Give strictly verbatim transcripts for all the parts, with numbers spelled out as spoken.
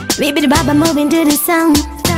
We be the baba moving to the sound.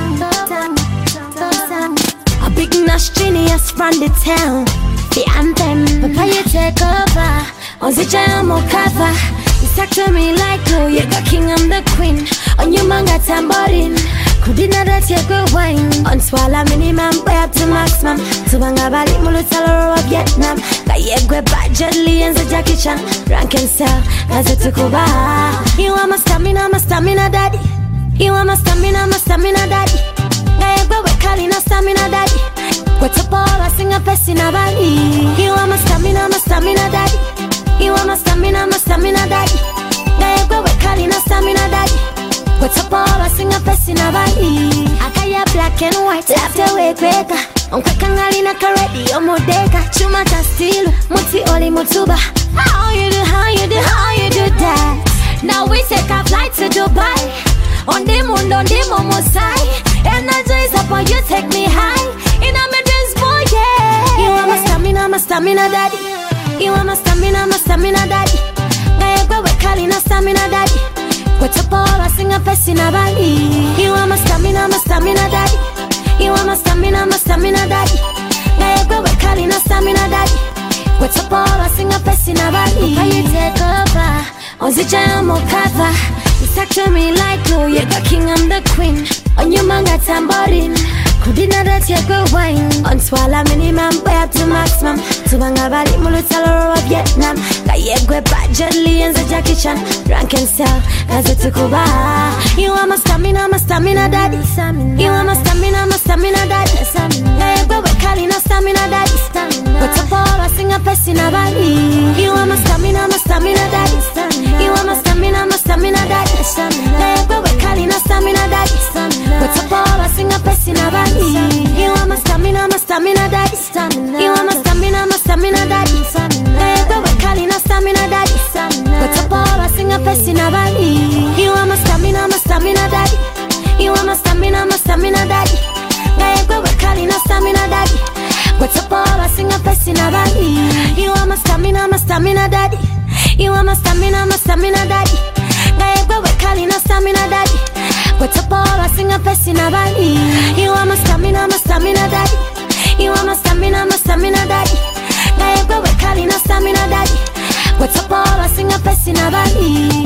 A big Nash genius from the town. The anthem, Papa you take over. On the jam or cover. You talk to me like oh, you're the king, I'm the queen. On your manga tambourine. Kudina that you go wine. On swalla minimum, way up to maximum. Tubanga bali mulutalo of Vietnam. Kayegwe badgerly and the Jackie Chan. Rank and sell, as a tukuba. You are my stamina, my stamina daddy. You are my stamina, my stamina daddy. Kayegwe we calling a stamina daddy. What's up all, I sing a fest in a valley. You are my stamina, my stamina daddy. You are my stamina, my stamina daddy. Kayegwe we calling a stamina daddy. What's up all, I sing a fest in a valley. Akaya black and white, after we kweka. Onka kangalina karedi, omodeka. Chuma ta still, muti oli mutuba. How you do, how you do, how you do that? Now we take a flight to Dubai. On the moon, on the momo side. Energy is up on you, take me high. In a midrange boy, yeah. You are my stamina, my stamina daddy. You are my stamina, my stamina daddy. Gayagwe we calling a stamina daddy. What's up all, I sing a fest in a valley. You are my stamina, my stamina daddy. You are my stamina, my stamina daddy. Gayagwe we calling a stamina daddy. What's up all, I sing a fest in a valley. Papa you take over. On the jam or cover. You talk to me like oh, you're the king, I'm the queen. On your manga tambourine. Kudina that you go wine. On swalla minimum, way up to maximum. Tubanga bali mulutalo of Vietnam. Kayegwe badgerly and the Jackie Chan. Rank and sell, as a tukuba. You are my stamina, my stamina daddy. You are my stamina, my stamina daddy. Kayegwe we calling a stamina daddy. What's up all, I sing a fest in a valley. You are my stamina, my stamina daddy. You are my stamina, my stamina daddy. Kayegwe we calling a stamina daddy. What's up all, I sing a fest in a valley. You are my stamina, my stamina daddy. You are my stamina, my stamina daddy. Kayegwe we calling a stamina daddy. What's up all, I sing a fest in a valley. You are my stamina, my stamina daddy. You are my stamina, my stamina daddy. Kayegwe we calling a stamina daddy. What's up all, I sing a fest in a valley. You are my stamina, my stamina daddy. You are my stamina, my stamina daddy. Kayegwe we calling a stamina daddy. What's up all, I sing a fest in a valley. You are my stamina, my stamina daddy. You are my stamina, my stamina daddy. Kayegwe we calling a stamina daddy. What's up all, I sing a fest in a valley.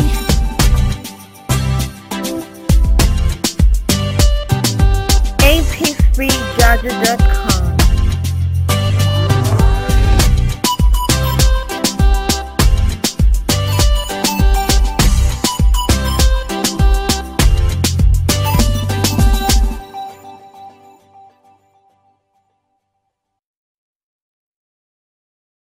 A P three Georgia dot com